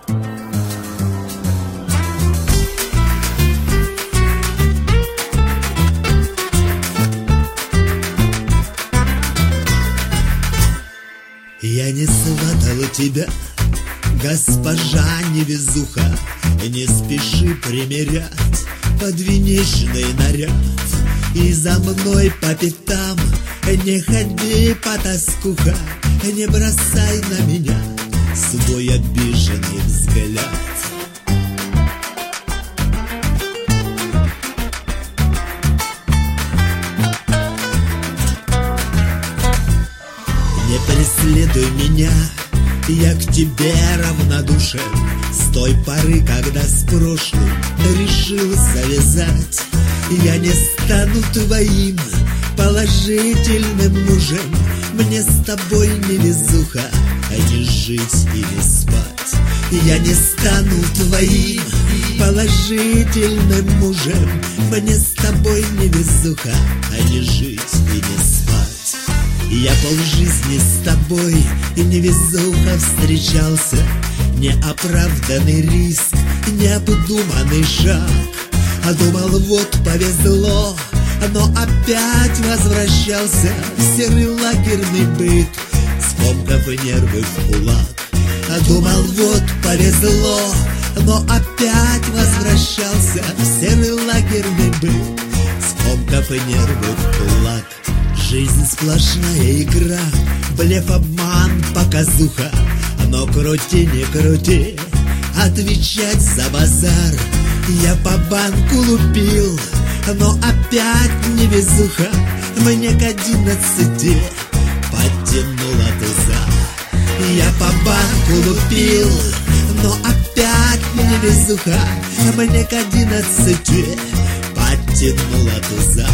Я не сватал тебя, госпожа невезуха, не спеши примерять подвенечный наряд. И за мной по пятам не ходи, потаскуха, не бросай на меня свой обиженный взгляд. Не преследуй меня, я к тебе равнодушен. С той поры, когда с прошлым решил завязать, я не стану твоим положительным мужем. Мне с тобой невезуха, а не жить и не спать. Я не стану твоим положительным мужем. Мне с тобой невезуха, а не жить и не спать. Я полжизни с тобой и невезуха встречался. Неоправданный риск, необдуманный шаг. А думал, вот повезло, но опять возвращался в серый лагерный быт, скомкав нервы в кулак. А думал, вот повезло, но опять возвращался в серый лагерный быт, скомкав нервы в кулак. Жизнь сплошная игра, блеф, обман, показуха. Но крути, не крути, отвечать за базар. Я по банку лупил, но опять невезуха. Мне к 11 подтянула туза. Я по банку лупил, но опять невезуха. Мне к 11 подтянула туза.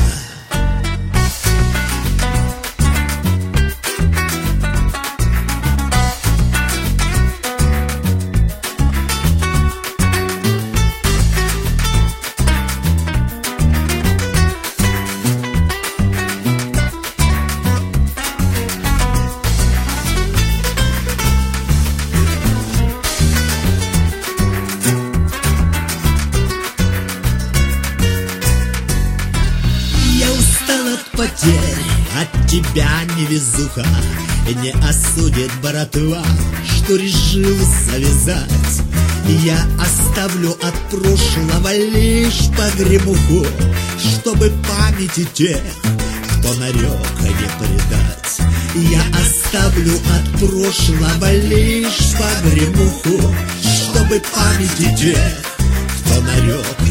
Потерь от тебя, невезуха, не осудит братва, что решил завязать. Я оставлю от прошлого лишь погремуху, чтобы памяти тех, кто нарек, не предать. Я оставлю от прошлого лишь погремуху, чтобы памяти тех, кто нарек,